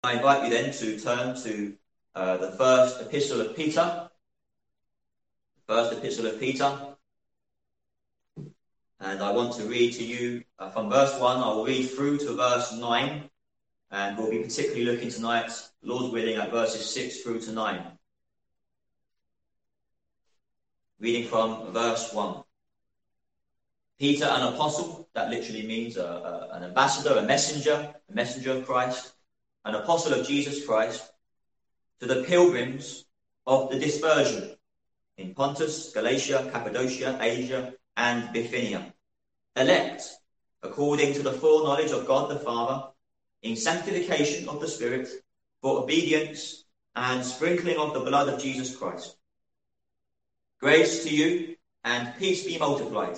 I invite you then to turn to the first epistle of Peter. First epistle of Peter. And I want to read to you from verse 1. I will read through to verse 9. And we'll be particularly looking tonight, Lord willing, at verses 6 through to 9. Reading from verse 1. Peter, an apostle, that literally means an ambassador, a messenger of Christ, an apostle of Jesus Christ, to the pilgrims of the dispersion in Pontus, Galatia, Cappadocia, Asia, and Bithynia, elect according to the foreknowledge of God the Father, in sanctification of the Spirit, for obedience and sprinkling of the blood of Jesus Christ. Grace to you and peace be multiplied.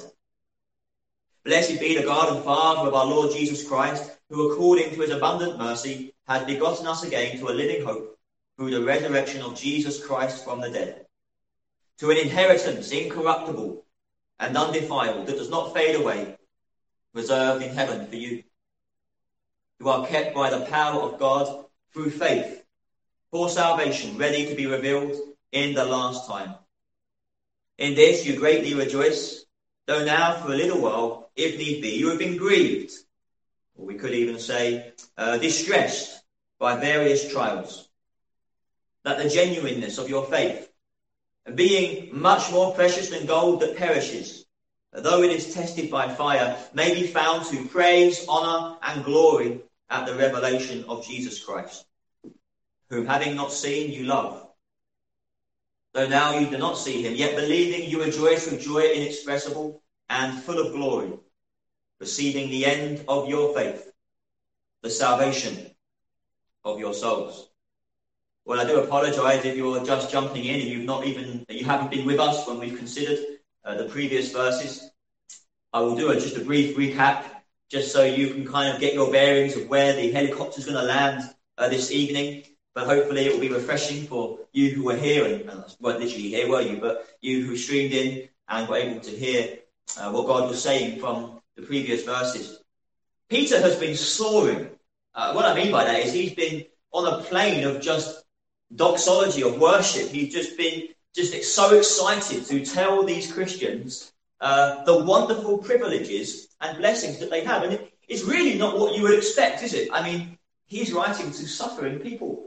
Blessed be the God and Father of our Lord Jesus Christ, who according to his abundant mercy has begotten us again to a living hope through the resurrection of Jesus Christ from the dead, to an inheritance incorruptible and undefiled that does not fade away, reserved in heaven for you, who are kept by the power of God through faith for salvation, ready to be revealed in the last time. In this you greatly rejoice, though now for a little while, if need be, you have been grieved, or we could even say distressed by various trials, that the genuineness of your faith, being much more precious than gold that perishes, though it is tested by fire, may be found to praise, honour, and glory at the revelation of Jesus Christ, whom having not seen you love. Though now you do not see him, yet believing you rejoice with joy inexpressible and full of glory, receiving the end of your faith, the salvation of your souls. Well, I do apologise if you're just jumping in and you haven't been with us when we've considered the previous verses. I will do just a brief recap, just so you can kind of get your bearings of where the helicopter's going to land this evening. But hopefully it will be refreshing for you who were here, and weren't literally here, were you? But you who streamed in and were able to hear what God was saying from the previous verses. Peter has been soaring. What I mean by that is he's been on a plane of just doxology, of worship. He's just been so excited to tell these Christians the wonderful privileges and blessings that they have. And it's really not what you would expect, is it? I mean, he's writing to suffering people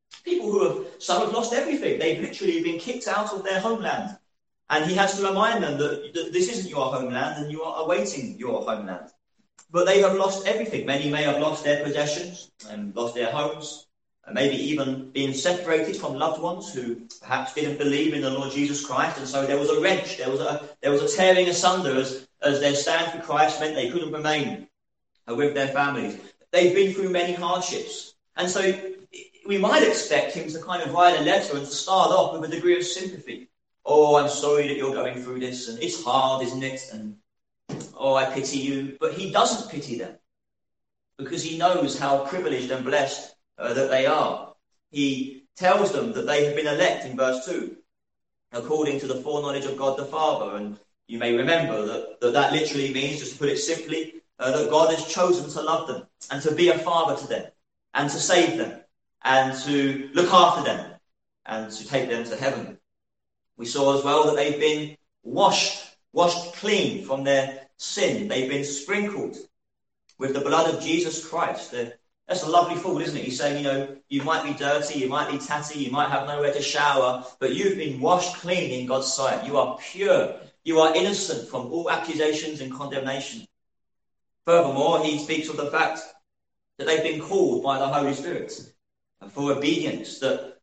who some have lost everything. They've literally been kicked out of their homeland. And he has to remind them that this isn't your homeland and you are awaiting your homeland. But they have lost everything. Many may have lost their possessions and lost their homes, and maybe even been separated from loved ones who perhaps didn't believe in the Lord Jesus Christ. And so there was a wrench, there was a tearing asunder as their stand for Christ meant they couldn't remain with their families. They've been through many hardships. And so we might expect him to kind of write a letter and to start off with a degree of sympathy. Oh, I'm sorry that you're going through this, and it's hard, isn't it? And oh, I pity you. But he doesn't pity them, because he knows how privileged and blessed that they are. He tells them that they have been elect in verse 2, according to the foreknowledge of God the Father. And you may remember that literally means, just to put it simply, that God has chosen to love them and to be a father to them and to save them and to look after them and to take them to heaven. We saw as well that they've been washed clean from their sin. They've been sprinkled with the blood of Jesus Christ. That's a lovely thought, isn't it? He's saying, you might be dirty, you might be tatty, you might have nowhere to shower, but you've been washed clean in God's sight. You are pure. You are innocent from all accusations and condemnation. Furthermore, he speaks of the fact that they've been called by the Holy Spirit for obedience, that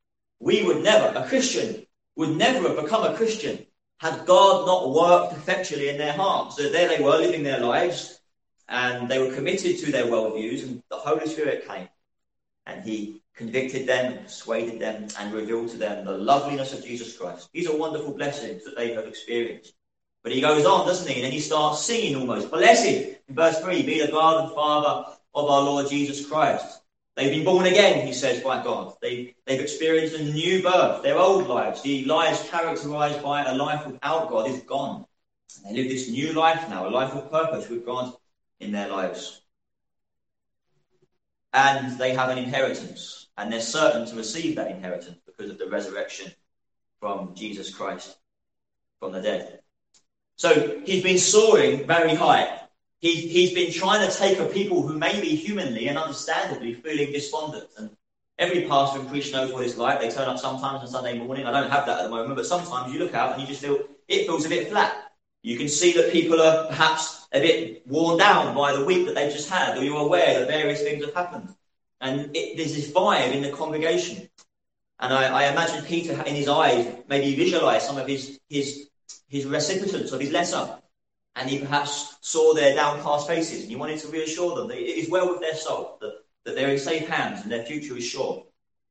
a Christian would never have become a Christian had God not worked effectually in their hearts. So there they were living their lives, and they were committed to their worldviews, and the Holy Spirit came and he convicted them and persuaded them and revealed to them the loveliness of Jesus Christ. These are wonderful blessings that they have experienced. But he goes on, doesn't he? And then he starts singing almost. Blessed, in verse 3, be the God and Father of our Lord Jesus Christ. They've been born again, he says, by God. They've experienced a new birth. Their old lives, the lives characterized by a life without God, is gone. And they live this new life now, a life of purpose with God in their lives. And they have an inheritance. and they're certain to receive that inheritance because of the resurrection from Jesus Christ from the dead. So he's been soaring very high. He's been trying to take a people who may be humanly and understandably feeling despondent. And every pastor and priest knows what it's like. They turn up sometimes on Sunday morning. I don't have that at the moment, but sometimes you look out and you just feel it feels a bit flat. You can see that people are perhaps a bit worn down by the week that they've just had, or you're aware that various things have happened. And there's this vibe in the congregation. And I imagine Peter, in his eyes, maybe visualised some of his recipients of his letter. And he perhaps saw their downcast faces, and he wanted to reassure them that it is well with their soul, that they're in safe hands and their future is sure.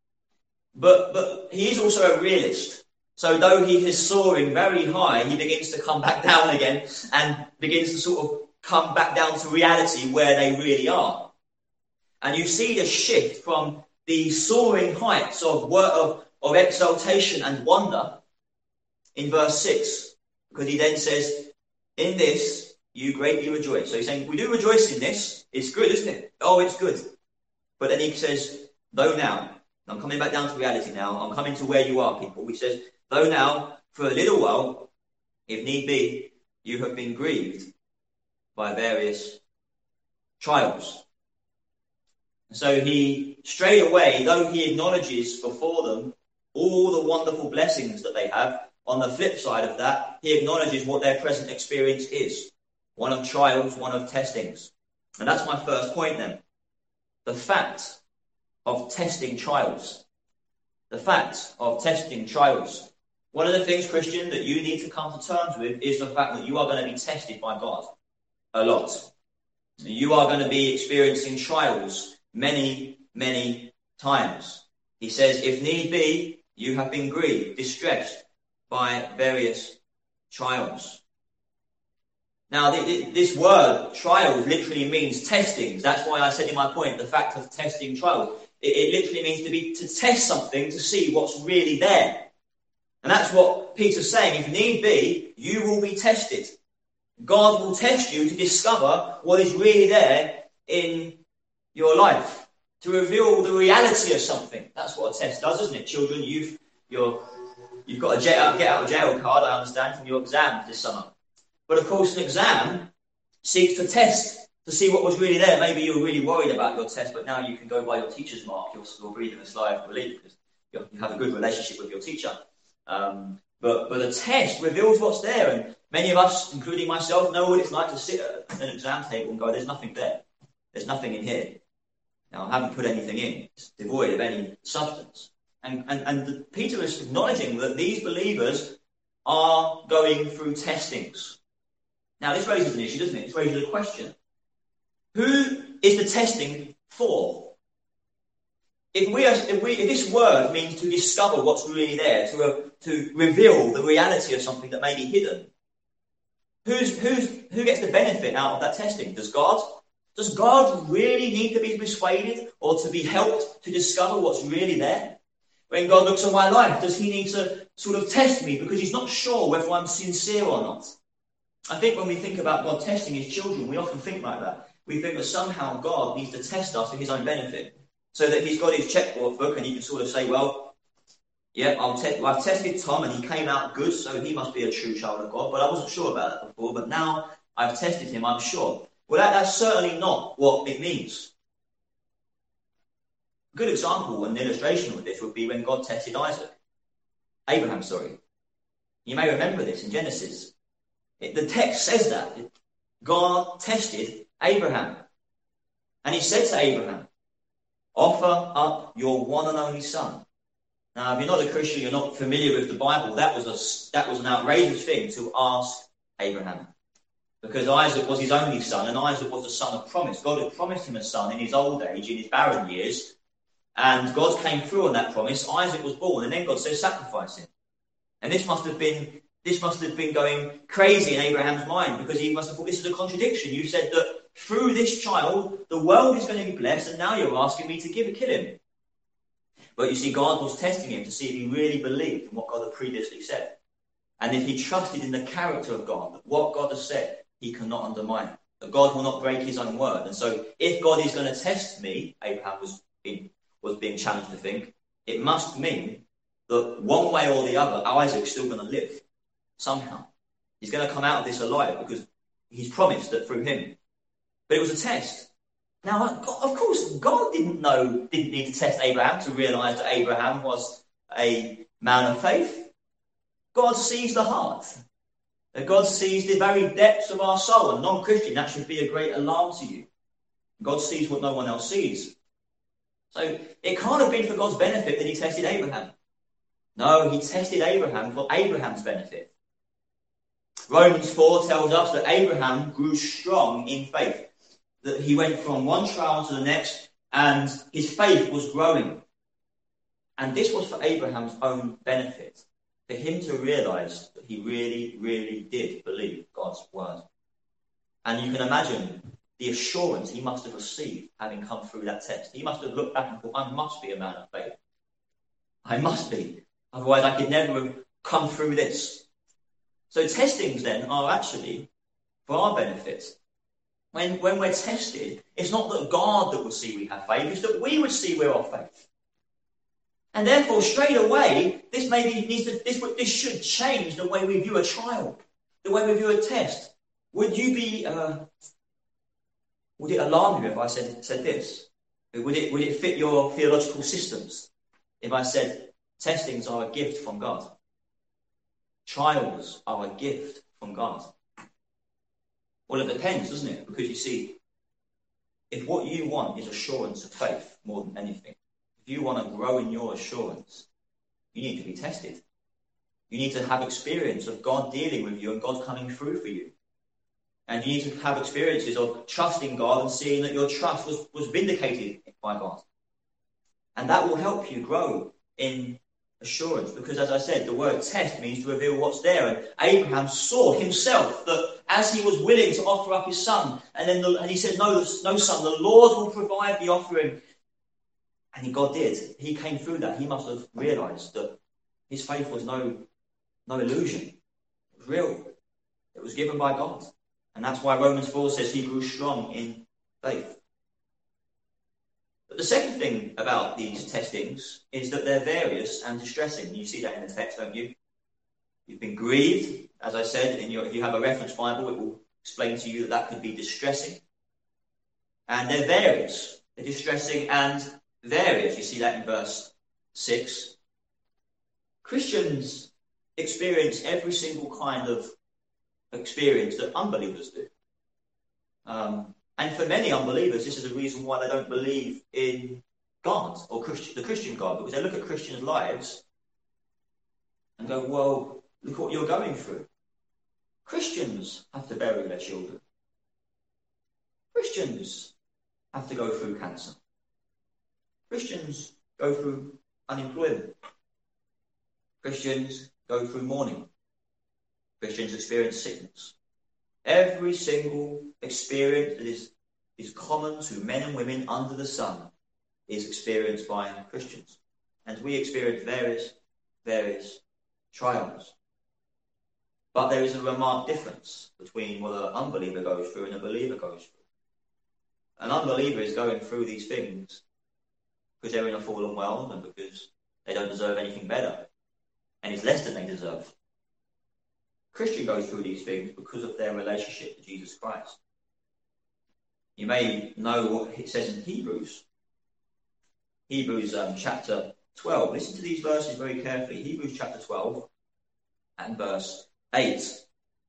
But he is also a realist. So though he is soaring very high, he begins to come back down again and begins to sort of come back down to reality where they really are. And you see the shift from the soaring heights of exaltation and wonder in verse 6, because he then says, in this you greatly rejoice. So he's saying, we do rejoice in this. It's good, isn't it? Oh, it's good. But then he says, though now, I'm coming back down to reality now. I'm coming to where you are, people. He says, though now, for a little while, if need be, you have been grieved by various trials. So he, straight away, though he acknowledges before them all the wonderful blessings that they have, on the flip side of that, he acknowledges what their present experience is. One of trials, one of testings. And that's my first point then. The fact of testing trials. The fact of testing trials. One of the things, Christian, that you need to come to terms with is the fact that you are going to be tested by God a lot. You are going to be experiencing trials many, many times. He says, if need be, you have been grieved, distressed by various trials. Now, this word, trials, literally means testings. That's why I said in my point, the fact of testing trials. It literally means to test something to see what's really there. And that's what Peter's saying. If need be, you will be tested. God will test you to discover what is really there in your life, to reveal the reality of something. That's what a test does, isn't it? Children, you've got a get out of jail card, I understand, from your exam this summer. But of course, an exam seeks to test to see what was really there. Maybe you were really worried about your test, but now you can go by your teacher's mark. You're breathing a sigh of relief because you have a good relationship with your teacher. But the test reveals what's there, and many of us, including myself, know what it's like to sit at an exam table and go, there's nothing there. There's nothing in here. Now, I haven't put anything in. It's devoid of any substance. And Peter is acknowledging that these believers are going through testings. Now, this raises an issue, doesn't it? This raises a question. Who is the testing for? If this word means to discover what's really there, to reveal the reality of something that may be hidden, who gets the benefit out of that testing? Does God? Does God really need to be persuaded or to be helped to discover what's really there? When God looks at my life, does he need to sort of test me because he's not sure whether I'm sincere or not? I think when we think about God testing his children, we often think like that. We think that somehow God needs to test us for his own benefit, so that he's got his checkbook book and he can sort of say, well, yeah, I've tested Tom and he came out good, so he must be a true child of God. But I wasn't sure about that before, but now I've tested him, I'm sure. Well, that's certainly not what it means. A good example and illustration of this would be when God tested Abraham. You may remember this in Genesis. The text says that. God tested Abraham. And he said to Abraham, offer up your one and only son. Now, if you're not a Christian, you're not familiar with the Bible, that was an outrageous thing to ask Abraham. Because Isaac was his only son, and Isaac was the son of promise. God had promised him a son in his old age, in his barren years, and God came through on that promise. Isaac was born, and then God said, sacrifice him. And this must have been going crazy in Abraham's mind, because he must have thought, this is a contradiction. You said that through this child, the world is going to be blessed, and now you're asking me to kill him. But you see, God was testing him to see if he really believed in what God had previously said. And if he trusted in the character of God, that what God has said, he cannot undermine it. That God will not break his own word. And so if God is going to test me, Abraham was in was being challenged to think, it must mean that one way or the other, Isaac's still going to live somehow. He's going to come out of this alive because he's promised that through him. But it was a test. Now, of course, God didn't need to test Abraham to realize that Abraham was a man of faith. God sees the heart. God sees the very depths of our soul. A non-Christian, that should be a great alarm to you. God sees what no one else sees. So it can't have been for God's benefit that he tested Abraham. No, he tested Abraham for Abraham's benefit. Romans 4 tells us that Abraham grew strong in faith. That he went from one trial to the next, and his faith was growing. And this was for Abraham's own benefit, for him to realize that he really, really did believe God's word. And you can imagine the assurance he must have received having come through that test. He must have looked back and thought, I must be a man of faith. I must be. Otherwise, I could never have come through this. So testings then are actually for our benefit. When we're tested, it's not that God that will see we have faith, it's that we would see we're of faith. And therefore, straight away, this should change the way we view a trial, the way we view a test. Would it alarm you if I said this? Would it fit your theological systems if I said testings are a gift from God? Trials are a gift from God. Well, it depends, doesn't it? Because you see, if what you want is assurance of faith more than anything, if you want to grow in your assurance, you need to be tested. You need to have experience of God dealing with you and God coming through for you. And you need to have experiences of trusting God and seeing that your trust was vindicated by God. And that will help you grow in assurance, because as I said, the word test means to reveal what's there. And Abraham saw himself that as he was willing to offer up his son, and he said, no son, the Lord will provide the offering. And God did. He came through that. He must have realized that his faith was no illusion. It was real. It was given by God. And that's why Romans 4 says he grew strong in faith. But the second thing about these testings is that they're various and distressing. You see that in the text, don't you? You've been grieved. As I said, if you have a reference Bible, it will explain to you that could be distressing. And they're various. They're distressing and various. You see that in verse 6. Christians experience every single kind of experience that unbelievers do. And for many unbelievers, this is a reason why they don't believe in God or the Christian God, because they look at Christians' lives and go, well, look what you're going through. Christians have to bury their children. Christians have to go through cancer. Christians go through unemployment. Christians go through mourning. Christians experience sickness. Every single experience that is common to men and women under the sun is experienced by Christians. And we experience various trials. But there is a remarked difference between what an unbeliever goes through and a believer goes through. An unbeliever is going through these things because they're in a fallen world and because they don't deserve anything better. And it's less than they deserve. Christian goes through these things because of their relationship to Jesus Christ. You may know what it says in Hebrews. Hebrews chapter 12. Listen to these verses very carefully. Hebrews chapter 12 and verse 8.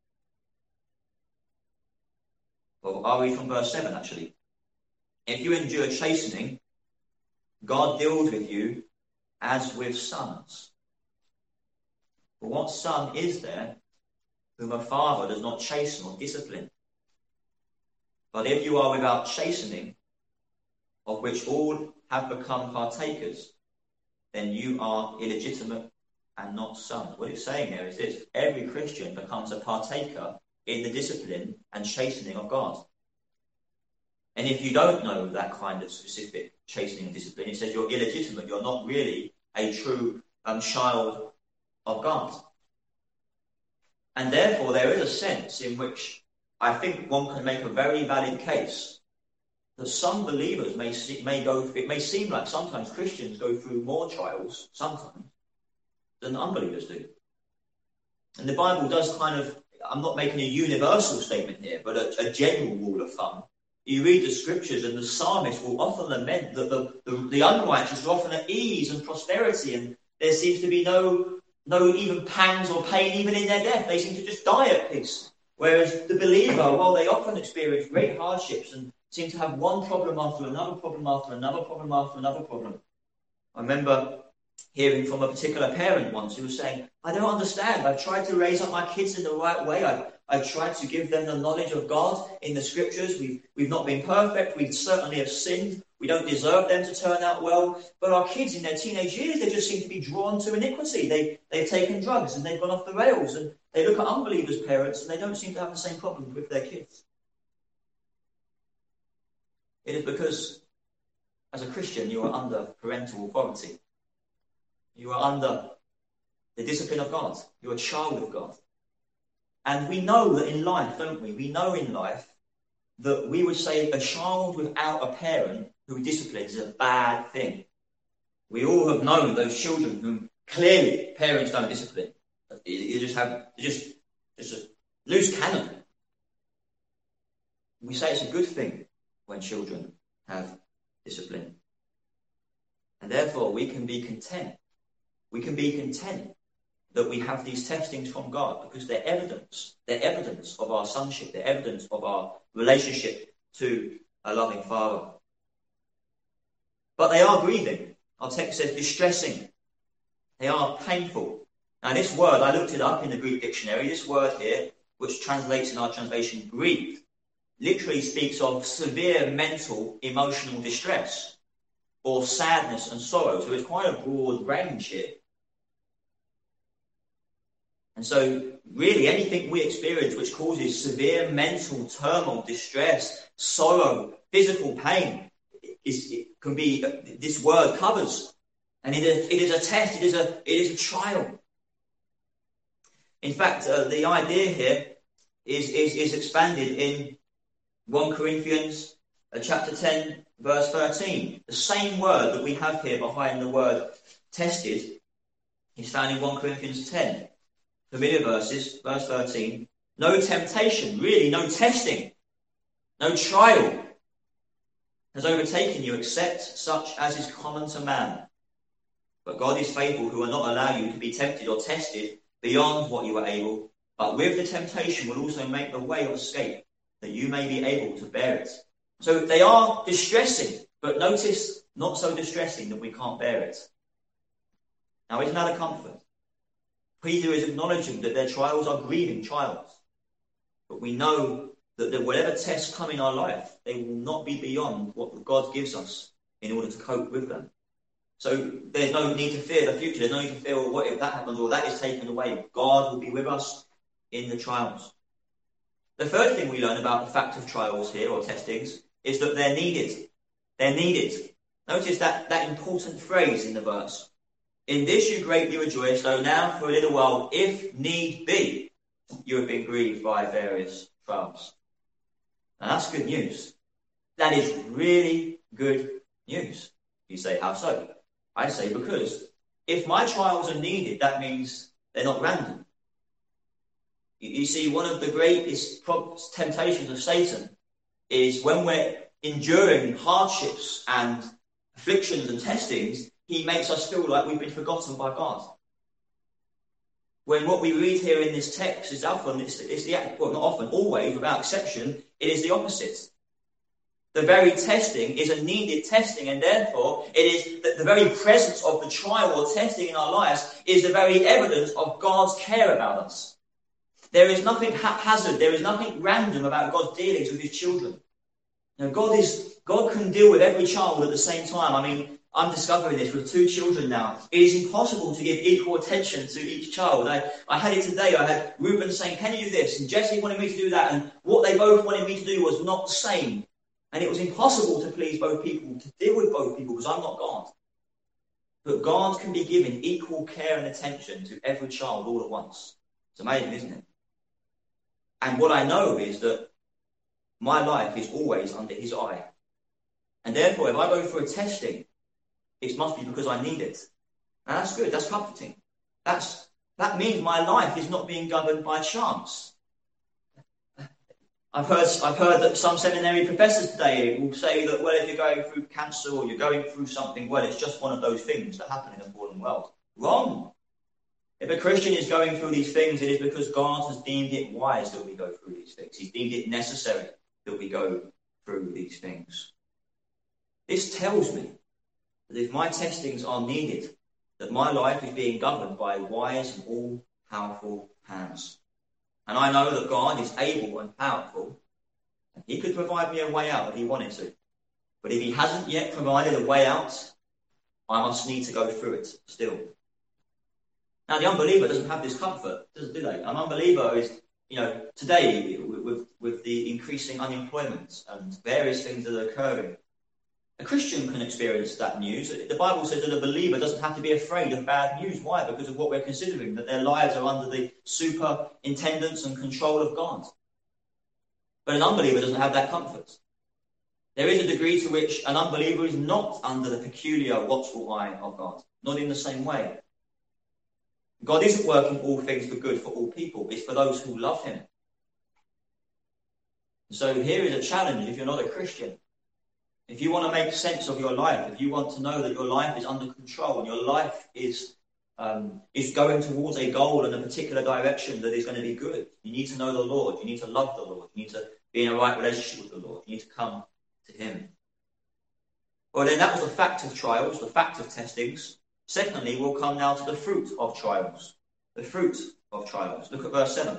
Well, I'll read from verse 7 actually. If you endure chastening, God deals with you as with sons. For what son is there whom a father does not chasten or discipline? But if you are without chastening, of which all have become partakers, then you are illegitimate and not sons. What it's saying there is this: every Christian becomes a partaker in the discipline and chastening of God. And if you don't know that kind of specific chastening and discipline, it says you're illegitimate. You're not really a true child of God. And therefore, there is a sense in which I think one can make a very valid case that some believers it may seem like sometimes Christians go through more trials sometimes than unbelievers do. And the Bible does I'm not making a universal statement here, but a general rule of thumb. You read the scriptures and the psalmist will often lament that the unrighteous are often at ease and prosperity, and there seems to be no even pangs or pain even in their death. They seem to just die at peace. Whereas the believer, well, they often experience great hardships and seem to have one problem after another problem after another problem after another problem. I remember hearing from a particular parent once who was saying, I don't understand. I've tried to raise up my kids in the right way. I've tried to give them the knowledge of God in the scriptures. We've not been perfect. We certainly have sinned. We don't deserve them to turn out well. But our kids in their teenage years, they just seem to be drawn to iniquity. They've taken drugs and they've gone off the rails. And they look at unbelievers' parents and they don't seem to have the same problems with their kids. It is because, as a Christian, you are under parental authority. You are under the discipline of God. You're a child of God. And we know that in life, don't we? We know in life that we would say a child without a parent who disciplines is a bad thing. We all have known those children whom clearly parents don't discipline. You just a loose cannon. We say it's a good thing when children have discipline. And therefore we can be content. We can be content that we have these testings from God because they're evidence. They're evidence of our sonship. They're evidence of our relationship to a loving Father. But they are grieving. Our text says distressing. They are painful. Now this word, I looked it up in the Greek dictionary. This word here, which translates in our translation grief, literally speaks of severe mental, emotional distress or sadness and sorrow. So it's quite a broad range here. And so, really, anything we experience which causes severe mental turmoil, distress, sorrow, physical pain, this word covers. And it is a test, it is a trial. In fact, the idea here is expanded in 1 Corinthians chapter 10, verse 13. The same word that we have here behind the word tested is found in 1 Corinthians 10. Familiar verses, verse 13. No temptation, really no testing, no trial has overtaken you except such as is common to man. But God is faithful, who will not allow you to be tempted or tested beyond what you are able, but with the temptation will also make the way of escape, that you may be able to bear it. So they are distressing, but notice, not so distressing that we can't bear it. Now, isn't that a comfort? Peter is acknowledging that their trials are grieving trials. But we know that whatever tests come in our life, they will not be beyond what God gives us in order to cope with them. So there's no need to fear the future. There's no need to fear, well, what if that happens or that is taken away? God will be with us in the trials. The third thing we learn about the fact of trials here, or testings, is that they're needed. They're needed. Notice that important phrase in the verse. In this you greatly rejoice, though now for a little while, if need be, you have been grieved by various trials. Now that's good news. That is really good news. You say, how so? I say, because if my trials are needed, that means they're not random. You see, one of the greatest temptations of Satan is when we're enduring hardships and afflictions and testings, he makes us feel like we've been forgotten by God. When what we read here in this text is often, not often, always, without exception, it is the opposite. The very testing is a needed testing, and therefore it is the very presence of the trial or testing in our lives is the very evidence of God's care about us. There is nothing haphazard, there is nothing random about God's dealings with his children. Now, God can deal with every child at the same time. I mean, I'm discovering this with 2 children now. It is impossible to give equal attention to each child. I had it today. I had Ruben saying, can you do this? And Jesse wanted me to do that. And what they both wanted me to do was not the same. And it was impossible to please both people, to deal with both people, because I'm not God. But God can be given equal care and attention to every child all at once. It's amazing, isn't it? And what I know is that my life is always under his eye. And therefore, if I go through a testing, it must be because I need it. And that's good. That's comforting. That means my life is not being governed by chance. I've heard that some seminary professors today will say that, well, if you're going through cancer or you're going through something, well, it's just one of those things that happen in a fallen world. Wrong. If a Christian is going through these things, it is because God has deemed it wise that we go through these things. He's deemed it necessary that we go through these things. This tells me that if my testings are needed, that my life is being governed by wise and all-powerful hands. And I know that God is able and powerful, and he could provide me a way out if he wanted to. But if he hasn't yet provided a way out, I must need to go through it still. Now, the unbeliever doesn't have this comfort, do they? An unbeliever is, today with the increasing unemployment and various things that are occurring, a Christian can experience that news. The Bible says that a believer doesn't have to be afraid of bad news. Why? Because of what we're considering, that their lives are under the superintendence and control of God. But an unbeliever doesn't have that comfort. There is a degree to which an unbeliever is not under the peculiar watchful eye of God, not in the same way. God isn't working all things for good for all people. It's for those who love him. So here is a challenge if you're not a Christian. If you want to make sense of your life, if you want to know that your life is under control and your life is going towards a goal in a particular direction that is going to be good, you need to know the Lord. You need to love the Lord. You need to be in a right relationship with the Lord. You need to come to him. Well, then that was the fact of trials, the fact of testings. Secondly, we'll come now to the fruit of trials. The fruit of trials. Look at verse 7.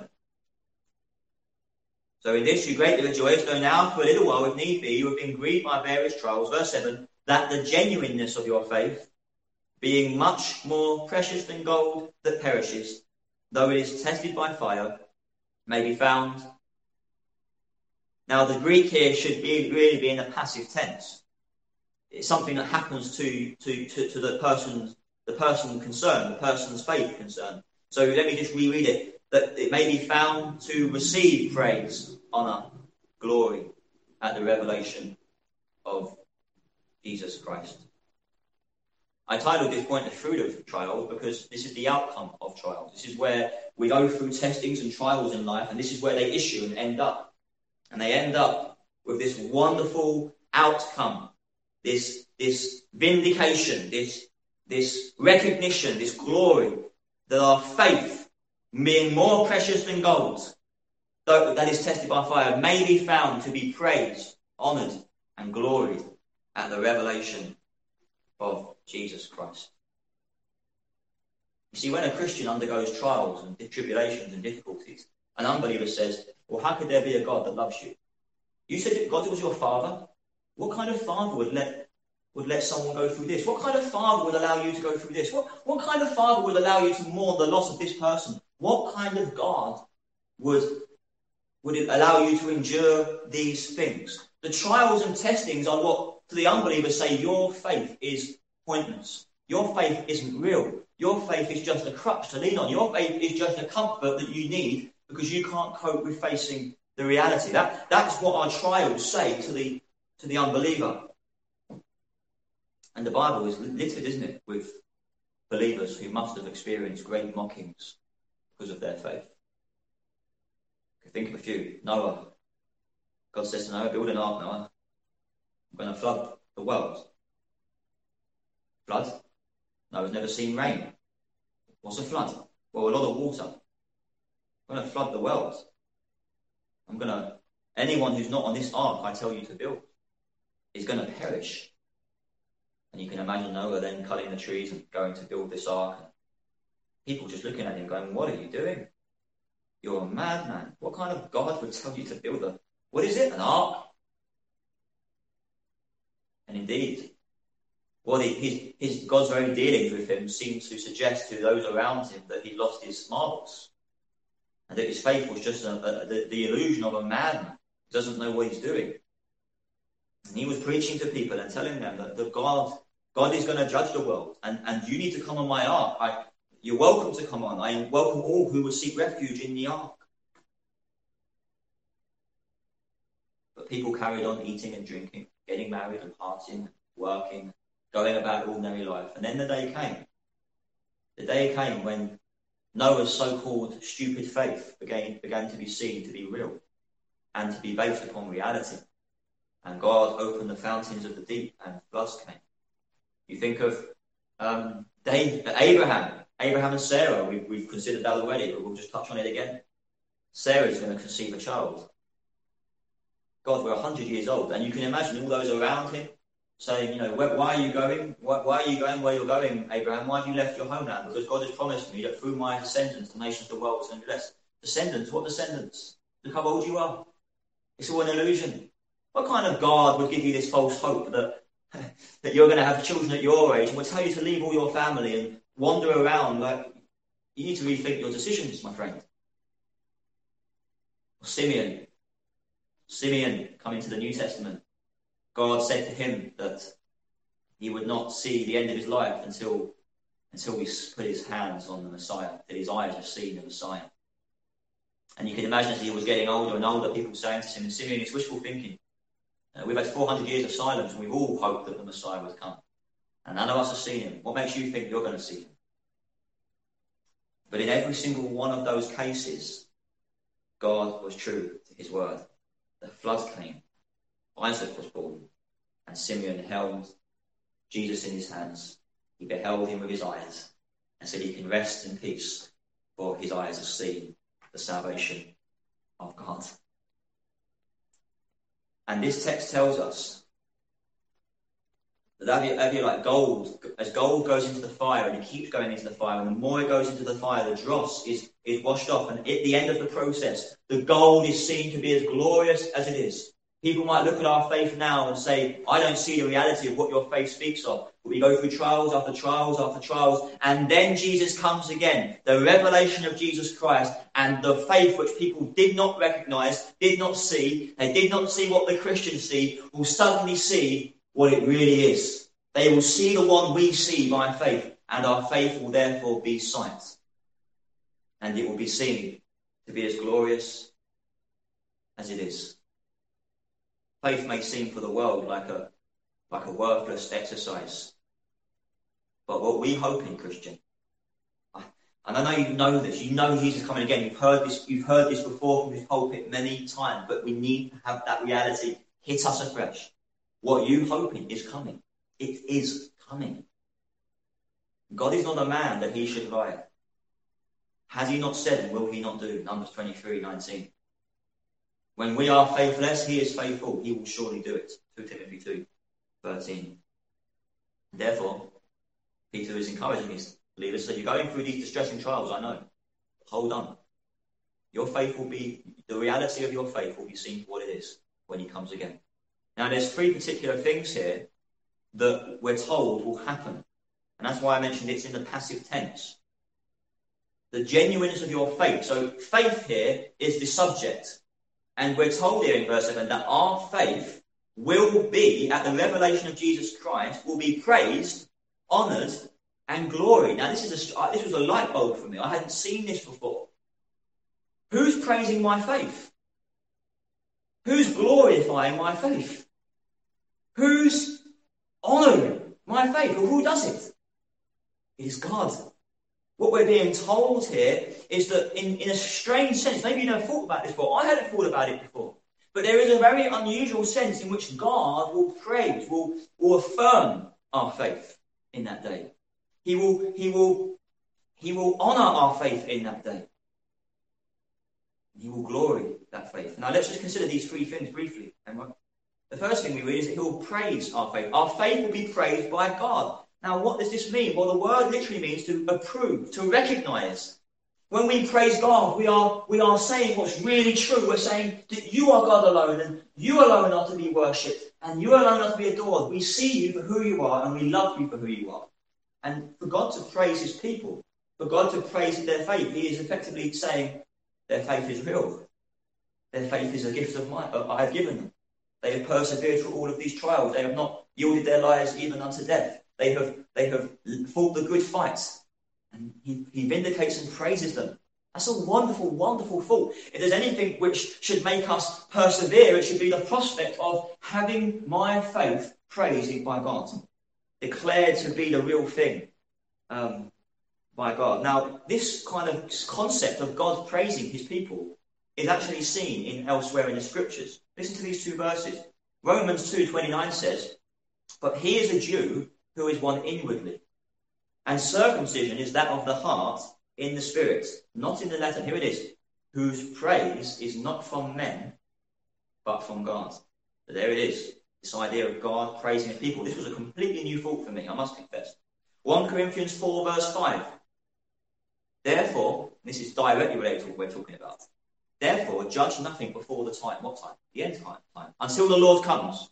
So in this you greatly rejoice, though now for a little while, if need be, you have been grieved by various trials. Verse 7, that the genuineness of your faith, being much more precious than gold that perishes, though it is tested by fire, may be found. Now the Greek here should really be in a passive tense. It's something that happens to the person concerned, the person's faith concerned. So let me just reread it. That it may be found to receive praise, honour, glory at the revelation of Jesus Christ. I titled this point the fruit of trials because this is the outcome of trials. This is where we go through testings and trials in life, and this is where they issue and end up. And they end up with this wonderful outcome, this vindication, this recognition, this glory, that our faith, being more precious than gold, though that is tested by fire, may be found to be praised, honoured, and gloried at the revelation of Jesus Christ. You see, when a Christian undergoes trials and tribulations and difficulties, an unbeliever says, well, how could there be a God that loves you? You said that God was your father. What kind of father would let someone go through this? What kind of father would allow you to go through this? What kind of father would allow you to mourn the loss of this person? What kind of God would it allow you to endure these things? The trials and testings are what, to the unbeliever, say your faith is pointless. Your faith isn't real. Your faith is just a crutch to lean on. Your faith is just a comfort that you need because you can't cope with facing the reality. That's what our trials say to the unbeliever. And the Bible is littered, isn't it, with believers who must have experienced great mockings because of their faith. Think of a few. Noah. God says to Noah, build an ark, Noah. I'm going to flood the world. Flood? Noah's never seen rain. What's a flood? Well, a lot of water. I'm going to flood the world. Anyone who's not on this ark, I tell you to build, is going to perish. And you can imagine Noah then cutting the trees and going to build this ark. People just looking at him going, what are you doing? You're a madman. What kind of God would tell you to build what is it? An ark? And indeed, his God's own dealings with him seem to suggest to those around him that he lost his marbles. And that his faith was just the illusion of a madman who doesn't know what he's doing. And he was preaching to people and telling them that God is going to judge the world. And you need to come on my ark. You're welcome to come on. I welcome all who will seek refuge in the ark. But people carried on eating and drinking getting married and partying, working, going about ordinary life. And then the day came. The day came when Noah's so-called stupid faith began to be seen to be real and to be based upon reality. And God opened the fountains of the deep and floods came. You think of Abraham and Sarah. We've considered that already, but we'll just touch on it again. Sarah is going to conceive a child. God, we're 100 years old, and you can imagine all those around him saying, why are you going? Why are you going where you're going, Abraham? Why have you left your homeland? Because God has promised me that through my descendants, the nations of the world is going to be blessed. Descendants? What descendants? Look how old you are. It's all an illusion. What kind of God would give you this false hope that you're going to have children at your age and will tell you to leave all your family and wander around? Like, you need to rethink your decisions, my friend. Simeon, coming to the New Testament, God said to him that he would not see the end of his life until he put his hands on the Messiah, that his eyes have seen the Messiah. And you can imagine as he was getting older and older, people saying to him, Simeon, it's wishful thinking. We've had 400 years of silence and we've all hoped that the Messiah would come. And none of us have seen him. What makes you think you're going to see him? But in every single one of those cases, God was true to his word. The flood came. Isaac was born. And Simeon held Jesus in his hands. He beheld him with his eyes and said he can rest in peace, for his eyes have seen the salvation of God. And this text tells us that if you like gold, as gold goes into the fire and it keeps going into the fire, and the more it goes into the fire, the dross is washed off. And at the end of the process, the gold is seen to be as glorious as it is. People might look at our faith now and say, I don't see the reality of what your faith speaks of. But we go through trials after trials after trials, and then Jesus comes again. The revelation of Jesus Christ and the faith which people did not recognize, did not see, they did not see what the Christians see, will suddenly see what it really is. They will see the one we see by faith, and our faith will therefore be sight. And it will be seen to be as glorious as it is. Faith may seem for the world like a worthless exercise. But what we hope in, Christian, and I know you know this, you know Jesus is coming again, you've heard this before from his pulpit many times, but we need to have that reality hit us afresh. What you hoping is coming. It is coming. God is not a man that he should lie. Has he not said and will he not do? Numbers 23:19. When we are faithless, he is faithful. He will surely do it. 2 Timothy 2:13. Therefore, Peter is encouraging his believers that you're going through these distressing trials, I know. Hold on. Your faith will be, the reality of your faith will be seen for what it is when he comes again. Now, there's three particular things here that we're told will happen. And that's why I mentioned it's in the passive tense. The genuineness of your faith. So faith here is the subject. And we're told here in verse 7 that our faith will be, at the revelation of Jesus Christ, will be praised, honoured, and gloried. Now, this was a light bulb for me. I hadn't seen this before. Who's praising my faith? Who's glorifying my faith? Who's honouring my faith? Or who does it? It is God. What we're being told here is that in a strange sense, maybe you never thought about this before, I hadn't thought about it before, but there is a very unusual sense in which God will praise, will affirm our faith in that day. He will honour our faith in that day. He will glory that faith. Now let's just consider these three things briefly. The first thing we read is that he will praise our faith. Our faith will be praised by God. Now, what does this mean? Well, the word literally means to approve, to recognise. When we praise God, we are saying what's really true. We're saying that you are God alone, and you alone are to be worshipped, and you alone are to be adored. We see you for who you are, and we love you for who you are. And for God to praise his people, for God to praise their faith, he is effectively saying their faith is real. Their faith is a gift of mine, I have given them. They have persevered through all of these trials. They have not yielded their lives even unto death. They have fought the good fight. And he vindicates and praises them That's a wonderful, wonderful thought. If there's anything which should make us persevere, it should be the prospect of having my faith praised by God, declared to be the real thing by God. Now, this kind of concept of God praising his people is actually seen elsewhere in the scriptures. Listen to these two verses. Romans 2:29 says, "But he is a Jew who is one inwardly, and circumcision is that of the heart in the spirit, not in the letter." Here it is. "Whose praise is not from men, but from God." So there it is. This idea of God praising his people. This was a completely new thought for me, I must confess. 1 Corinthians 4 verse 5. "Therefore," this is directly related to what we're talking about, "therefore judge nothing before the time." What time? The end time. "Until the Lord comes,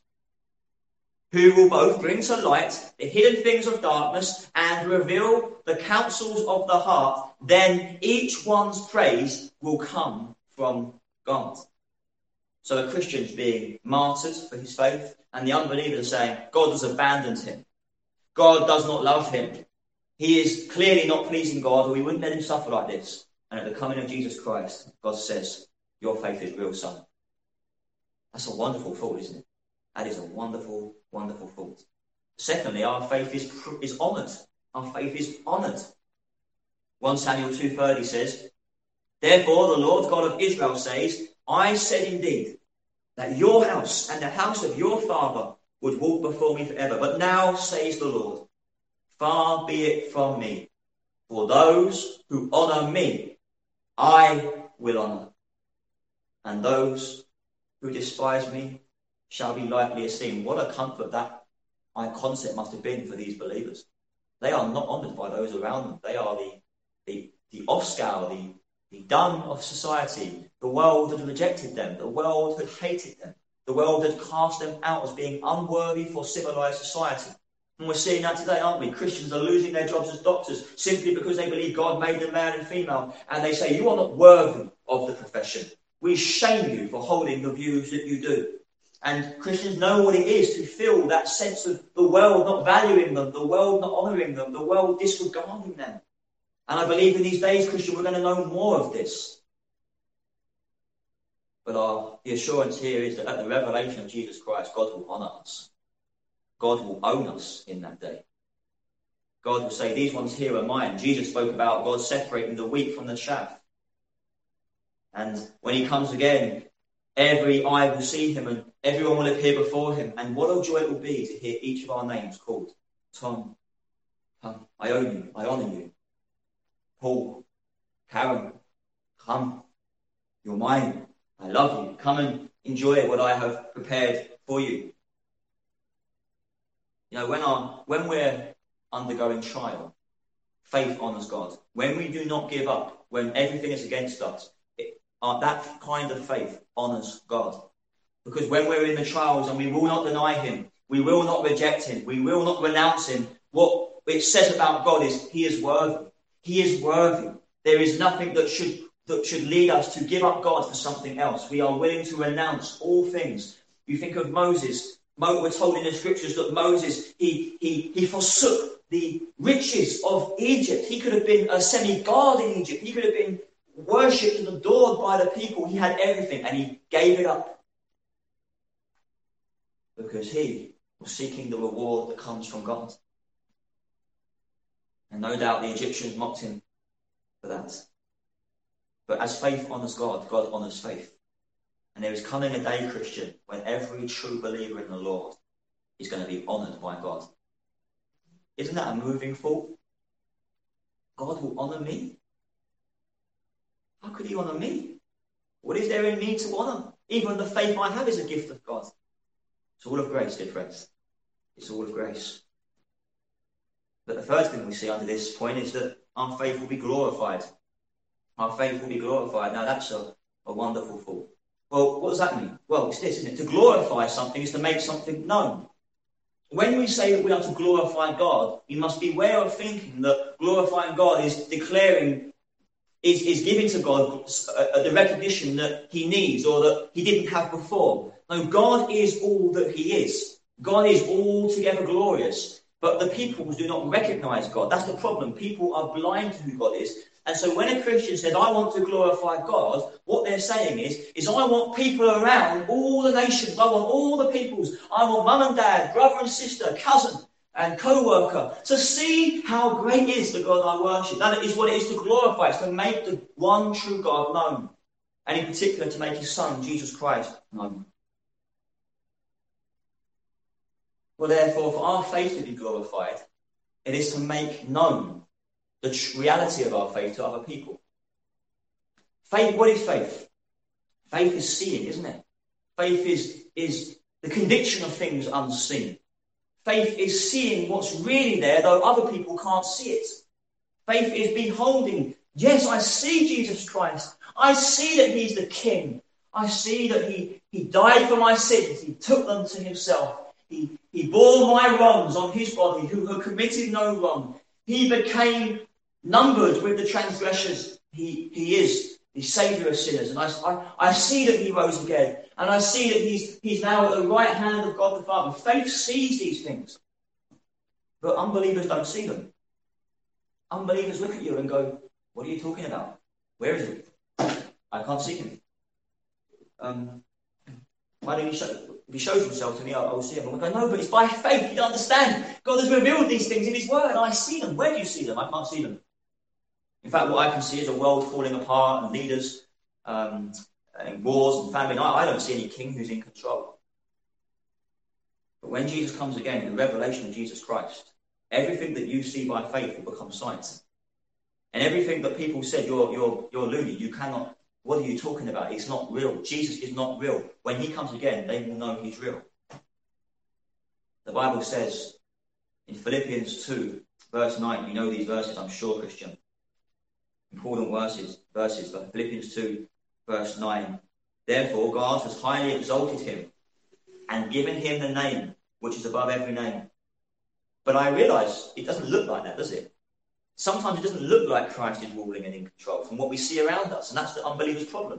who will both bring to light the hidden things of darkness and reveal the counsels of the heart. Then each one's praise will come from God." So the Christian's being martyred for his faith, and the unbelievers are saying, God has abandoned him. God does not love him. He is clearly not pleasing God, or he wouldn't let him suffer like this. And at the coming of Jesus Christ, God says, "Your faith is real, son." That's a wonderful thought, isn't it? That is a wonderful, wonderful thought. Secondly, our faith is honoured. Our faith is honoured. 1 Samuel 2:30 says, "Therefore the Lord God of Israel says, I said indeed that your house and the house of your father would walk before me forever. But now says the Lord, far be it from me. For those who honour me, I will honour. And those who despise me shall be lightly esteemed." What a comfort that concept must have been for these believers. They are not honoured by those around them. They are the offscale, the dung of society. The world had rejected them. The world had hated them. The world had cast them out as being unworthy for civilized society. And we're seeing that today, aren't we? Christians are losing their jobs as doctors simply because they believe God made them male and female. And they say, you are not worthy of the profession. We shame you for holding the views that you do. And Christians know what it is to feel that sense of the world not valuing them, the world not honouring them, the world disregarding them. And I believe in these days, Christian, we're going to know more of this. But the assurance here is that at the revelation of Jesus Christ, God will honour us. God will own us in that day. God will say, these ones here are mine. Jesus spoke about God separating the wheat from the chaff. And when he comes again, every eye will see him and everyone will appear before him. And what a joy it will be to hear each of our names called. Tom, I own you, I honour you. Paul, Karen, come, you're mine. I love you. Come and enjoy what I have prepared for you. You know, when we're undergoing trial, faith honours God. When we do not give up, when everything is against us, that kind of faith honours God. Because when we're in the trials and we will not deny him, we will not reject him, we will not renounce him, what it says about God is he is worthy. He is worthy. There is nothing that should lead us to give up God for something else. We are willing to renounce all things. You think of Moses. We're told in the scriptures that Moses, he forsook the riches of Egypt. He could have been a semi-god in Egypt. He could have been worshipped and adored by the people. He had everything and he gave it up. Because he was seeking the reward that comes from God. And no doubt the Egyptians mocked him for that. But as faith honours God, God honours faith. And there is coming a day, Christian, when every true believer in the Lord is going to be honoured by God. Isn't that a moving thought? God will honour me? How could he honour me? What is there in me to honour? Even the faith I have is a gift of God. It's all of grace, dear friends. It's all of grace. But the third thing we see under this point is that our faith will be glorified. Our faith will be glorified. Now that's a wonderful thought. Well, what does that mean? Well, it's this, isn't it? To glorify something is to make something known. When we say that we are to glorify God, you must beware of thinking that glorifying God is declaring, is giving to God the recognition that he needs or that he didn't have before. No, God is all that he is. God is altogether glorious. But the people do not recognize God. That's the problem. People are blind to who God is. And so when a Christian says, I want to glorify God, what they're saying is I want people around all the nations, I want all the peoples, I want mum and dad, brother and sister, cousin and co-worker to see how great is the God I worship. That is what it is to glorify, it's to make the one true God known. And in particular, to make his son, Jesus Christ, known. Well, therefore, for our faith to be glorified, it is to make known the reality of our faith to other people. Faith, what is faith? Faith is seeing, isn't it? Faith is the conviction of things unseen. Faith is seeing what's really there, though other people can't see it. Faith is beholding. Yes, I see Jesus Christ. I see that he's the King. I see that he died for my sins. He took them to himself. He bore my wrongs on his body, who had committed no wrong. He became numbered with the transgressors. He is the Saviour of sinners. And I see that he rose again. And I see that he's now at the right hand of God the Father. Faith sees these things. But unbelievers don't see them. Unbelievers look at you and go, what are you talking about? Where is he? I can't see him. Why don't you show? If he shows himself to me, I will see him. And I go, no, but it's by faith. You don't understand. God has revealed these things in his word, and I see them. Where do you see them? I can't see them. In fact, what I can see is a world falling apart and leaders and wars and famine. I don't see any king who's in control. But when Jesus comes again, the revelation of Jesus Christ, everything that you see by faith will become sight. And everything that people said, you're loony, you cannot. What are you talking about? It's not real. Jesus is not real. When he comes again, they will know he's real. The Bible says in Philippians 2, verse 9, you know these verses, I'm sure, Christian. Important verses, but Philippians 2, verse 9. Therefore, God has highly exalted him and given him the name which is above every name. But I realise it doesn't look like that, does it? Sometimes it doesn't look like Christ is ruling and in control from what we see around us, and that's the unbeliever's problem.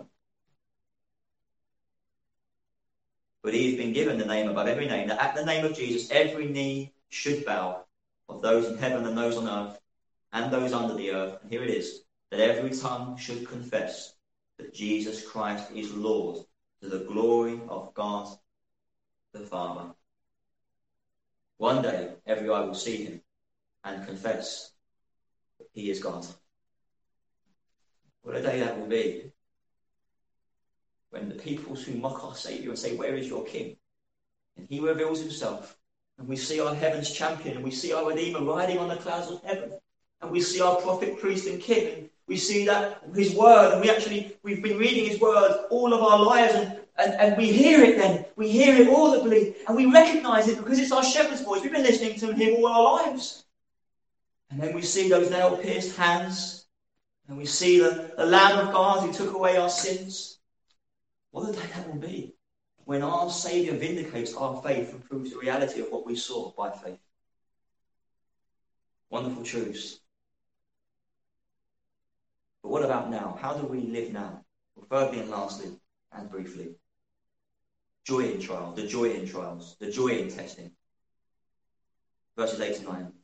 But he has been given the name above every name, that at the name of Jesus every knee should bow, of those in heaven and those on earth, and those under the earth. And here it is, that every tongue should confess that Jesus Christ is Lord, to the glory of God the Father. One day, every eye will see him and confess that he is God. What a day that will be, when the peoples who mock our Saviour and say, where is your King? And he reveals himself, and we see our heaven's champion, and we see our Redeemer riding on the clouds of heaven, and we see our prophet, priest and king, and we see that his word, and we've been reading his word all of our lives, and we hear it then. We hear it audibly, and we recognise it because it's our shepherd's voice. We've been listening to him all our lives. And then we see those nail-pierced hands, and we see the Lamb of God who took away our sins. What a day that will be, when our Saviour vindicates our faith and proves the reality of what we saw by faith. Wonderful truths. But what about now? How do we live now? Well, thirdly and lastly, and briefly, joy in trials, the joy in trials, the joy in testing. Verses 8 to 9.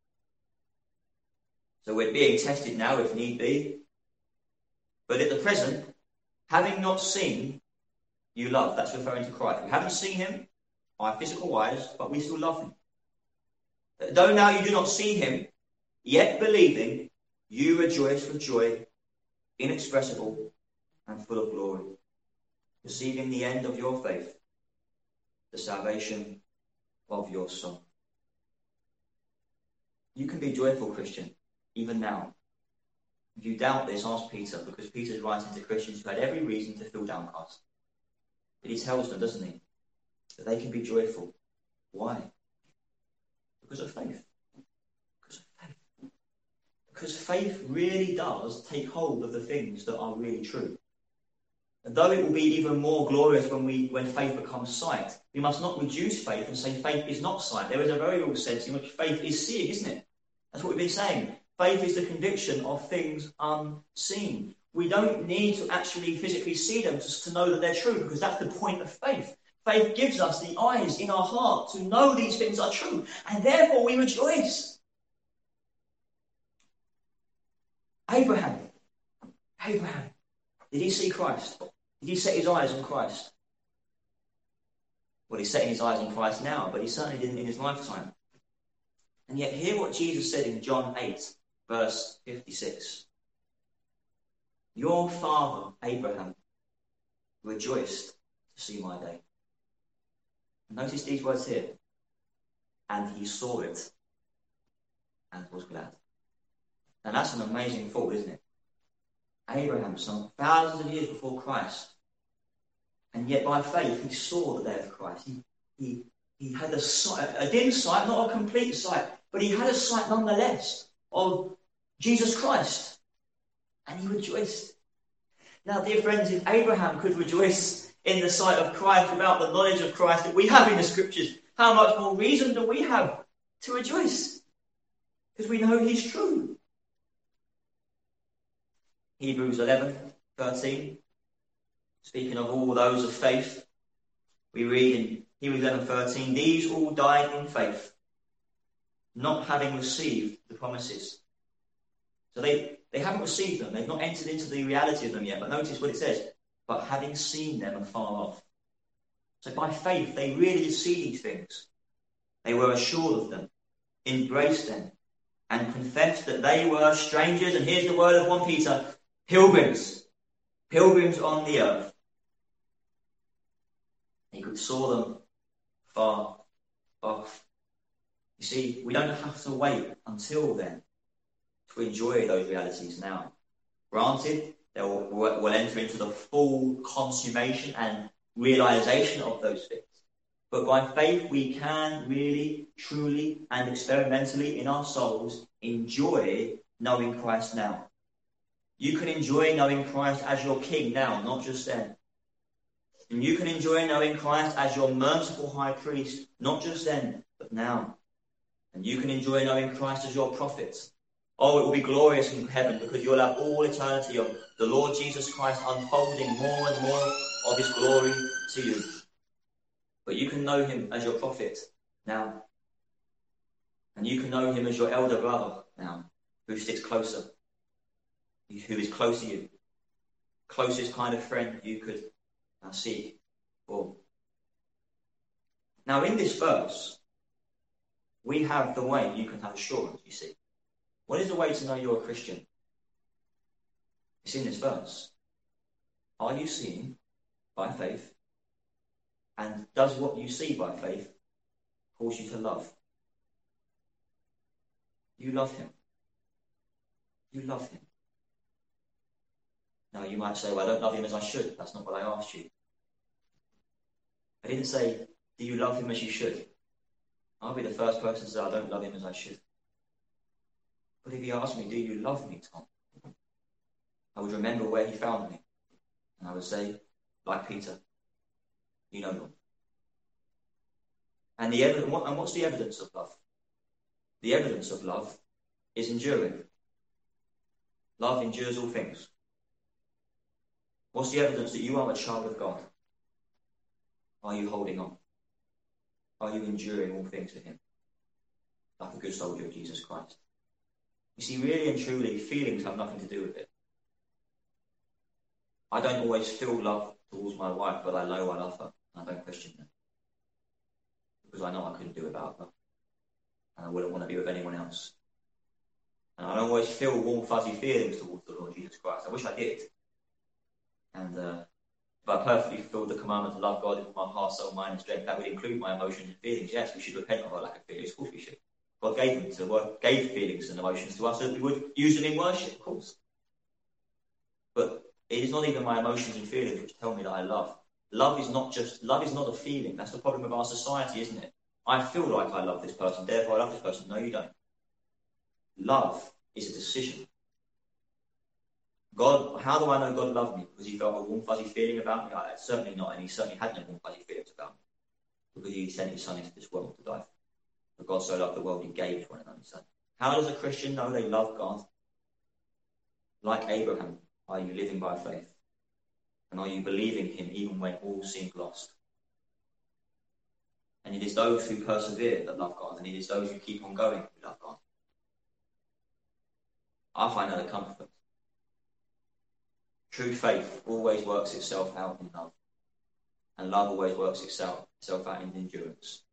So we're being tested now if need be. But at the present, having not seen, you love. That's referring to Christ. We haven't seen him by physical eyes, but we still love him. Though now you do not see him, yet believing, you rejoice with joy inexpressible and full of glory, receiving the end of your faith, the salvation of your soul. You can be joyful, Christian, even now. If you doubt this, ask Peter, because Peter's writing to Christians who had every reason to feel downcast. But he tells them, doesn't he, that they can be joyful. Why? Because of faith. Because faith really does take hold of the things that are really true. And though it will be even more glorious when faith becomes sight, we must not reduce faith and say faith is not sight. There is a very real sense in which faith is seeing, isn't it? That's what we've been saying. Faith is the conviction of things unseen. We don't need to actually physically see them just to know that they're true, because that's the point of faith. Faith gives us the eyes in our heart to know these things are true, and therefore we rejoice. Abraham, did he see Christ? Did he set his eyes on Christ? Well, he's setting his eyes on Christ now, but he certainly didn't in his lifetime. And yet hear what Jesus said in John 8, verse 56. Your father, Abraham, rejoiced to see my day. Notice these words here. And he saw it and was glad. Now that's an amazing thought, isn't it? Abraham, some thousands of years before Christ, and yet by faith he saw the day of Christ. He had a dim sight, not a complete sight, but he had a sight nonetheless of Jesus Christ. And he rejoiced. Now, dear friends, if Abraham could rejoice in the sight of Christ without the knowledge of Christ that we have in the Scriptures, how much more reason do we have to rejoice? Because we know he's true. Hebrews 11:13. Speaking of all those of faith, we read in Hebrews 11:13, these all died in faith, not having received the promises. So they haven't received them. They've not entered into the reality of them yet. But notice what it says. But having seen them afar off. So by faith, they really did see these things. They were assured of them, embraced them, and confessed that they were strangers. And here's the word of 1 Peter, pilgrims. Pilgrims on the earth. He could saw them far off. You see, we don't have to wait until then to enjoy those realities now. Granted, we'll enter into the full consummation and realization of those things. But by faith, we can really, truly, and experimentally in our souls enjoy knowing Christ now. You can enjoy knowing Christ as your King now, not just then. And you can enjoy knowing Christ as your merciful high priest, not just then, but now. And you can enjoy knowing Christ as your prophet. Oh, it will be glorious in heaven because you'll have all eternity of the Lord Jesus Christ unfolding more and more of his glory to you. But you can know him as your prophet now. And you can know him as your elder brother now, who sticks closer, who is close to you. Closest kind of friend you could seek for. Now in this verse, we have the way you can have assurance, you see. What is the way to know you're a Christian? It's in this verse. Are you seeing by faith? And does what you see by faith cause you to love? You love him. You love him. Now you might say, well, I don't love him as I should. That's not what I asked you. I didn't say, do you love him as you should? I'll be the first person to say, I don't love him as I should. But if he asked me, do you love me, Tom? I would remember where he found me. And I would say, like Peter, you know Lord. And what's the evidence of love? The evidence of love is enduring. Love endures all things. What's the evidence that you are a child of God? Are you holding on? Are you enduring all things for him? Like a good soldier of Jesus Christ. You see, really and truly, feelings have nothing to do with it. I don't always feel love towards my wife, but I know I love her. I don't question that. Because I know I couldn't do without her. And I wouldn't want to be with anyone else. And I don't always feel warm, fuzzy feelings towards the Lord Jesus Christ. I wish I did. And if I perfectly fulfilled the commandment to love God with my heart, soul, mind, and strength, that would include my emotions and feelings. Yes, we should repent of our lack of feelings. Of course we should. God gave feelings and emotions to us so that we would use them in worship, of course. But it is not even my emotions and feelings which tell me that I love. Love is not a feeling. That's the problem with our society, isn't it? I feel like I love this person, therefore I love this person. No, you don't. Love is a decision. God, how do I know God loved me? Because he felt a warm, fuzzy feeling about me? Certainly not, and he certainly had no warm, fuzzy feelings about me. Because he sent his son into this world to die. For God so loved the world, he gave one another son. How does a Christian know they love God? Like Abraham, are you living by faith? And are you believing him even when all seemed lost? And it is those who persevere that love God, and it is those who keep on going who love God. I find that a comfort True faith always works itself out in love. And love always works itself out in endurance.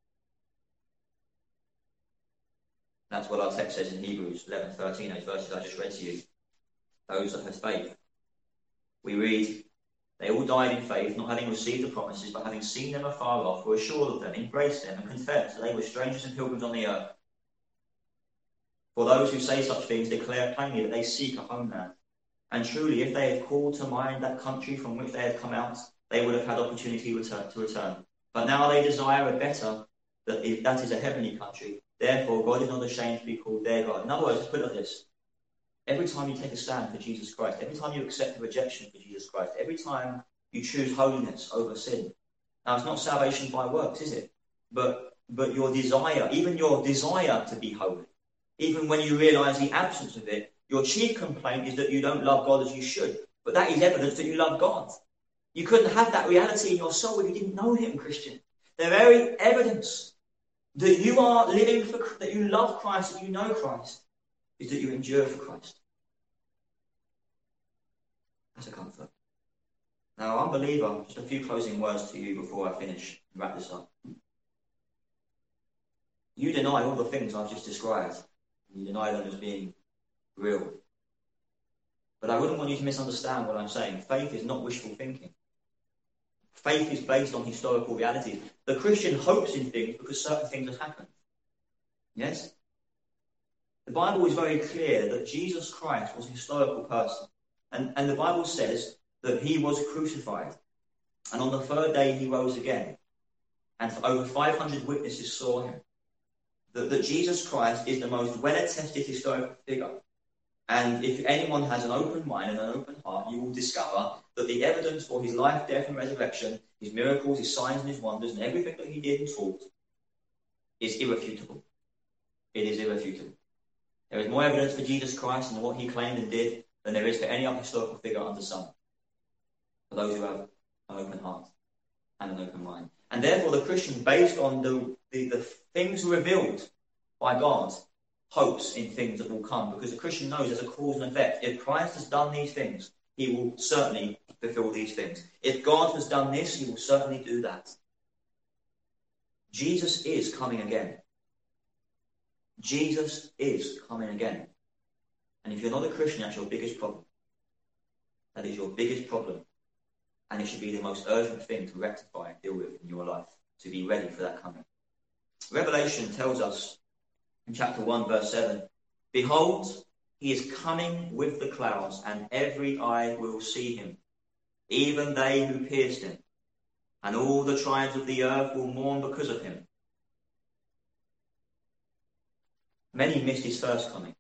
That's what our text says in Hebrews 11:13, those verses I just read to you. Those that have faith. We read, they all died in faith, not having received the promises, but having seen them afar off, were assured of them, embraced them, and confessed that they were strangers and pilgrims on the earth. For those who say such things declare plainly that they seek a homeland. And truly, if they had called to mind that country from which they had come out, they would have had opportunity to return. But now they desire a better, that is a heavenly country. Therefore, God is not ashamed to be called their God. In other words, put it like this. Every time you take a stand for Jesus Christ, every time you accept the rejection for Jesus Christ, every time you choose holiness over sin. Now, it's not salvation by works, is it? But your desire, even your desire to be holy, even when you realize the absence of it, your chief complaint is that you don't love God as you should. But that is evidence that you love God. You couldn't have that reality in your soul if you didn't know him, Christian. The very evidence that you are living for, that you love Christ, that you know Christ, is that you endure for Christ. That's a comfort. Now, unbeliever, just a few closing words to you before I finish and wrap this up. You deny all the things I've just described. You deny them as being real. But I wouldn't want you to misunderstand what I'm saying. Faith is not wishful thinking. Faith is based on historical realities. The Christian hopes in things because certain things have happened. Yes? The Bible is very clear that Jesus Christ was a historical person. And the Bible says that he was crucified. And on the third day he rose again. And over 500 witnesses saw him. That Jesus Christ is the most well-attested historical figure. And if anyone has an open mind and an open heart, you will discover that the evidence for his life, death, and resurrection, his miracles, his signs, and his wonders, and everything that he did and taught is irrefutable. It is irrefutable. There is more evidence for Jesus Christ and what he claimed and did than there is for any other historical figure under the sun. For those who have an open heart and an open mind. And therefore, the Christian, based on the things revealed by God, hopes in things that will come, because the Christian knows there's a cause and effect. If Christ has done these things, he will certainly fulfill these things. If God has done this, he will certainly do that. Jesus is coming again. Jesus is coming again. And if you're not a Christian, that's your biggest problem. That is your biggest problem. And it should be the most urgent thing to rectify and deal with in your life, to be ready for that coming. Revelation tells us in chapter 1, verse 7, behold, he is coming with the clouds, and every eye will see him, even they who pierced him, and all the tribes of the earth will mourn because of him. Many missed his first coming,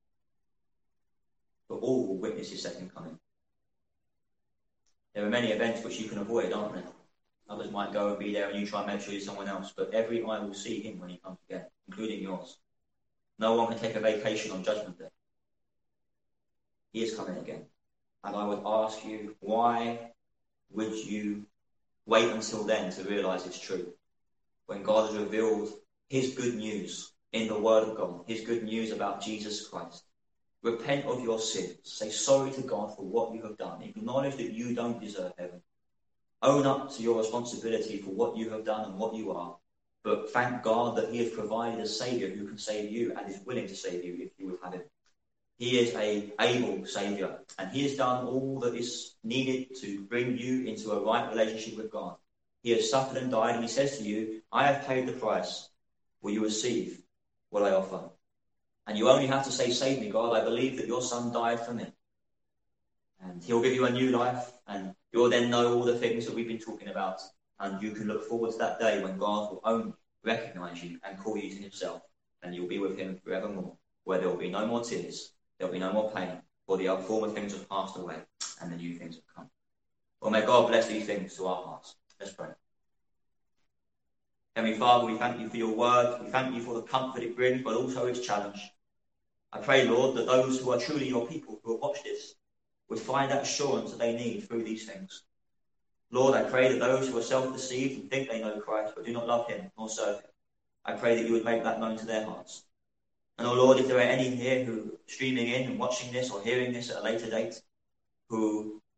but all will witness his second coming. There are many events which you can avoid, aren't there? Others might go and be there and you try and make sure you're someone else, but every eye will see him when he comes again, including yours. No one can take a vacation on Judgment Day. He is coming again. And I would ask you, why would you wait until then to realise it's true? When God has revealed his good news in the Word of God, his good news about Jesus Christ. Repent of your sins. Say sorry to God for what you have done. Acknowledge that you don't deserve heaven. Own up to your responsibility for what you have done and what you are. But thank God that he has provided a Saviour who can save you and is willing to save you if you would have him. He is an able Saviour, and he has done all that is needed to bring you into a right relationship with God. He has suffered and died, and he says to you, I have paid the price. Will you receive what I offer? And you only have to say, save me, God. I believe that your son died for me. And he'll give you a new life, and you'll then know all the things that we've been talking about. And you can look forward to that day when God will only recognize you and call you to himself. And you'll be with him forevermore, where there will be no more tears, there will be no more pain, for the former things have passed away, and the new things have come. Well, may God bless these things to our hearts. Let's pray. Heavenly Father, we thank you for your word. We thank you for the comfort it brings, but also its challenge. I pray, Lord, that those who are truly your people who have watched this would find that assurance that they need through these things. Lord, I pray that those who are self-deceived and think they know Christ but do not love him nor serve him, I pray that you would make that known to their hearts. And, oh Lord, if there are any here who are streaming in and watching this or hearing this at a later date, who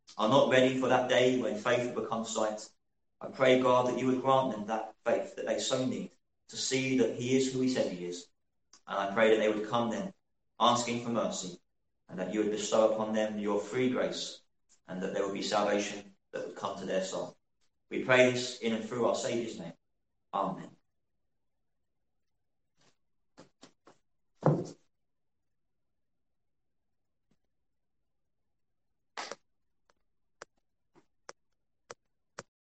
are not ready for that day when faith will become sight, I pray, God, that you would grant them that faith that they so need to see that he is who he said he is. And I pray that they would come then asking for mercy, and that you would bestow upon them your free grace, and that there would be salvation that would come to their soul. We pray this in and through our Saviour's name. Amen.